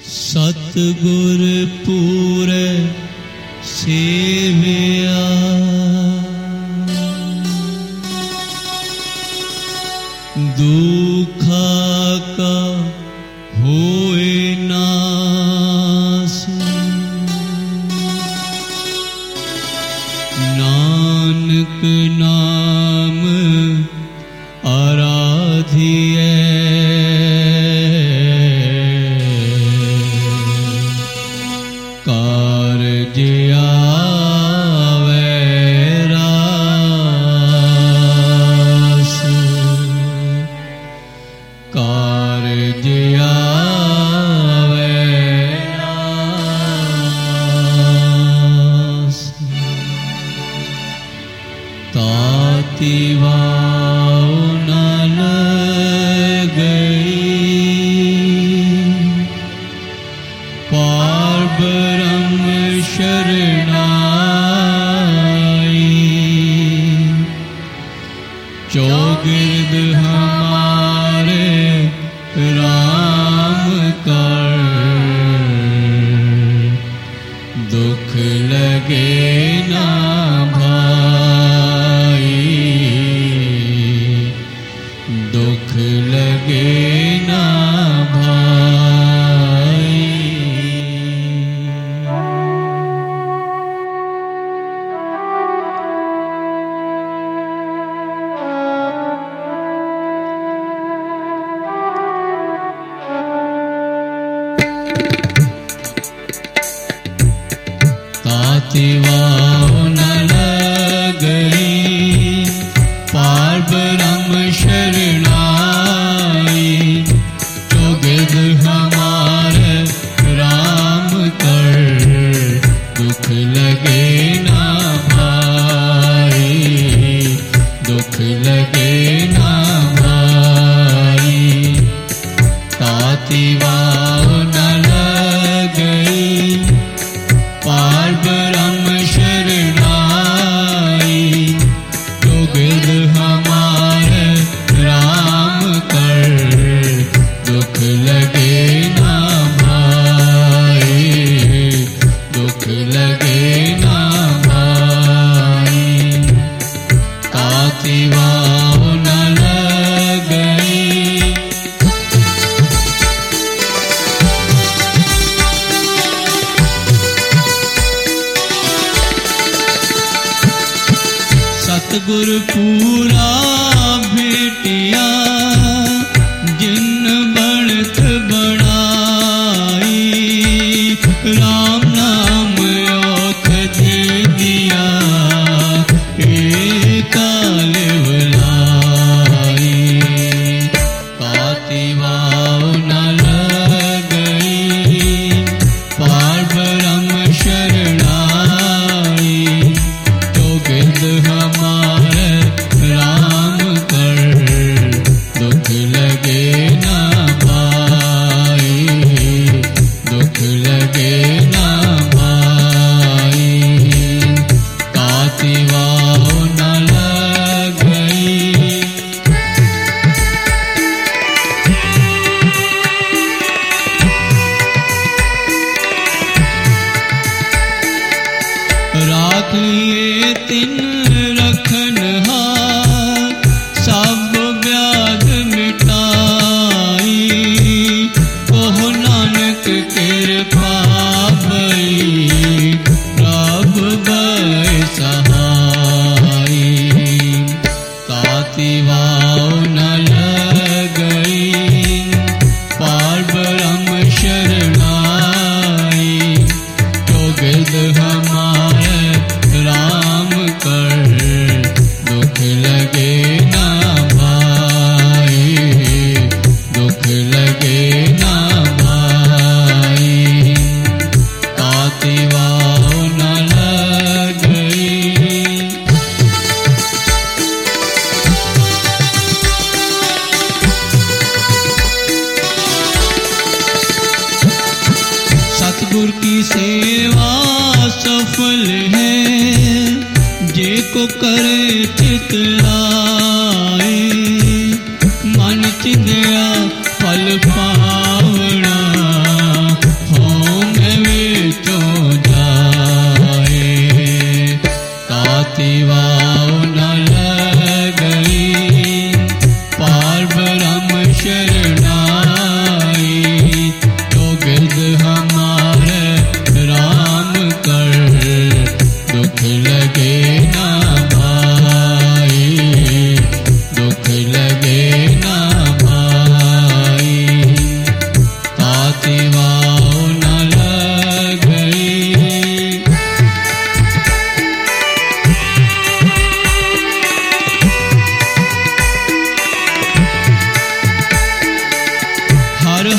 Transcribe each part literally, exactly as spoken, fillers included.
सतगुर पूरे सेविया दुखा का होए नास नानक नाम आराधिए कारज आवे रास कारज आवे रास ताति वाव न लगई पार ब्रह्म शरणाई चौगिर्द हमारे राम कर दुख लगे ना भाई दुख लगे ना भाई। ताति वाव न लगई पार ब्रह्म शरणाई चौगिर्द हमारे राम कर दुख लगे ना भाई दुख लगे ना भाई। ताति वाव न लगई पार ब्रह्म शरणाई चौगिर्द हमारे राम कर दुख लगे ना भाई दुख लगे ना भाई। ताति वाव न लगई सतगुर पूरा भेटिया जिन बढ़त बढ़ाई राम नाम औखद दिया काल बुलाई। ताति वाव न लगई पार ब्रह्म शरणाई चौगिर्द हमारे राम कर दुख लगे ना भाई दुख लगे ना भाई। ताति वाव न लगई राख लिए तिन रखनहार सब व्याध मिटाई कहो नानक कृपा भई प्रभ भय सहाई। ताति वाव न लगई पार ब्रह्म शरणाई चौगिर्द हमारे राम कर दुख लगे ना भाई दुख लगे ना भाई। ताति वाव न लगई सतगुर की सेवा सफल है जे को करे चित लाए मन चिंध्या फल पावना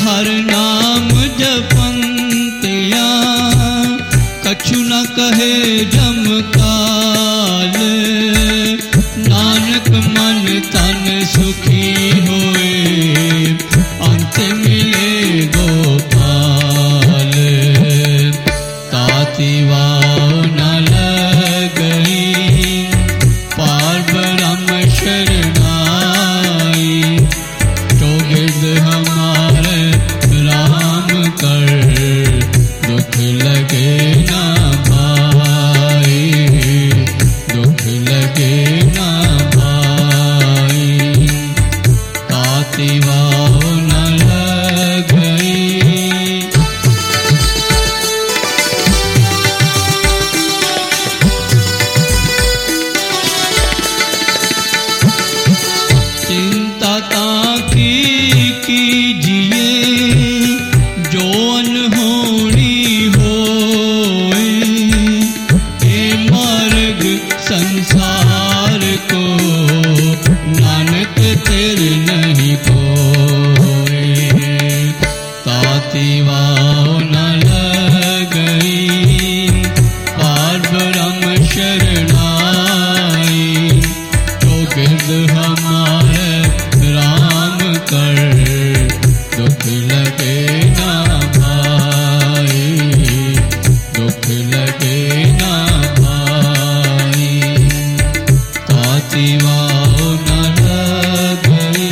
हर नाम जपंतिया कछु न कहे जम काल नानक मन तन सुखी होए अंत मिले गोपाल ताती वाव न लगई पार ब्रह्म शरणाई तो गिरद हमारे राम कर दुख लगे ना भाई दुख लगे ना भाई ताती वाव न लगई चिंता ताकी कीजिए जो अनहोनी होए ये मार्ग संसार को नानक तेरे नहीं कोए ताती वाव न लगई पार ब्रह्म शरणाई तो गिरद हमारे राम कर दुख लगे ना भाई दुख लगे ना भाई ताती वाव न लगई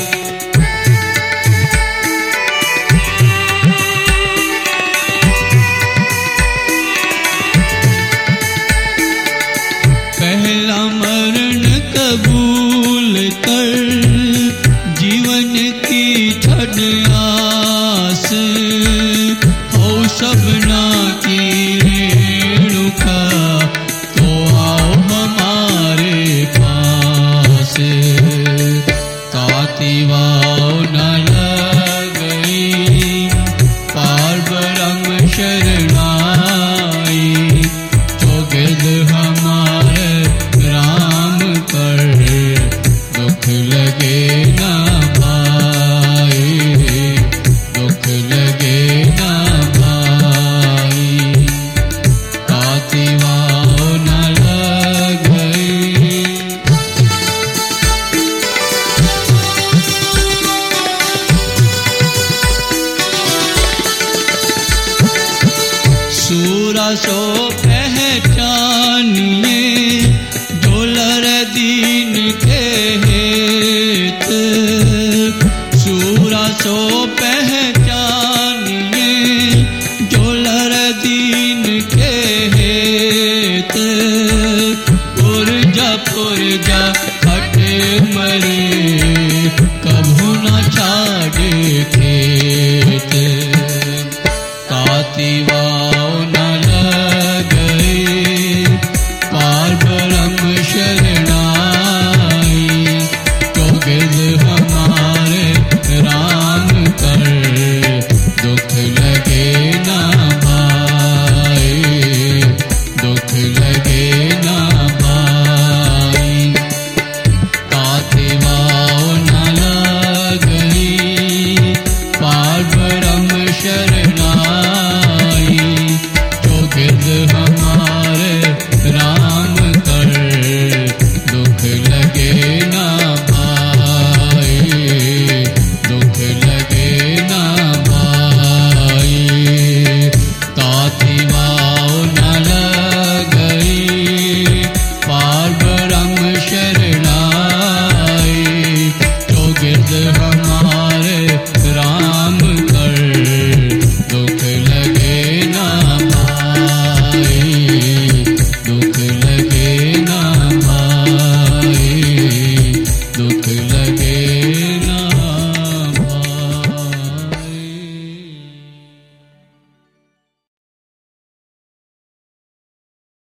पहला मरण कबूल कर जीवन की छड़ आस हो सबना की रेणुका तो आओ हमारे पास ताती वाव न लगई पार ब्रह्म शरणाई तो गिरद हमारे राम कर दुख लगे ना भाई दुख लगे ना भाई ताती वाव न लगई सूरा सो पहचानिए डोलर दीन के हेत सूरा सो पह